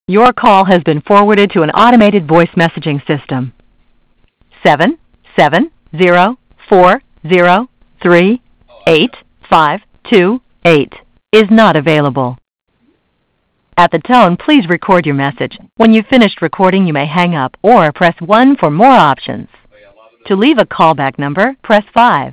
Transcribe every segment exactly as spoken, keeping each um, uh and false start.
Your call has been forwarded to an automated voice messaging system. Seven seven zero four zero three eight five two eight is not available. At the tone, please record your message. When you've finished recording, you may hang up or press one for more options. To leave a callback number, press five.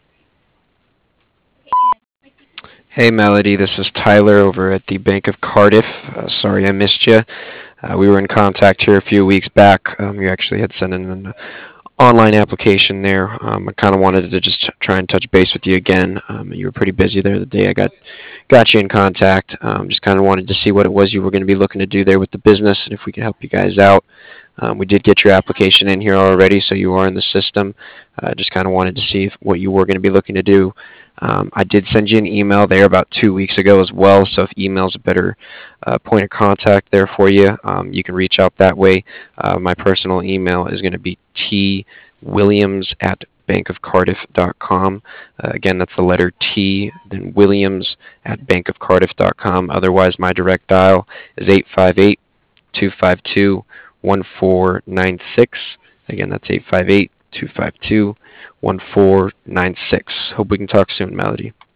Hey Melody, this is Tyler over at the Bank of Cardiff. Uh, sorry I missed you. Uh, we were in contact here a few weeks back. Um, you actually had sent in an online application there. Um, I kind of wanted to just try and touch base with you again. Um, you were pretty busy there the day I got got you in contact. Um, just kind of wanted to see what it was you were going to be looking to do there with the business and if we could help you guys out. Um, we did get your application in here already, so you are in the system. Uh, just kind of wanted to see if, what you were going to be looking to do. Um, I did send you an email there about two weeks ago as well, so if email's a better uh, point of contact there for you, um, you can reach out that way. Uh, my personal email is going to be twilliams at bankofcardiff dot com. Uh, again, that's the letter T, then Williams at bankofcardiff dot com. Otherwise, my direct dial is eight five eight, two five two, one four nine six. Again, that's eight five eight, two five two, one four nine six. Hope we can talk soon, Melody.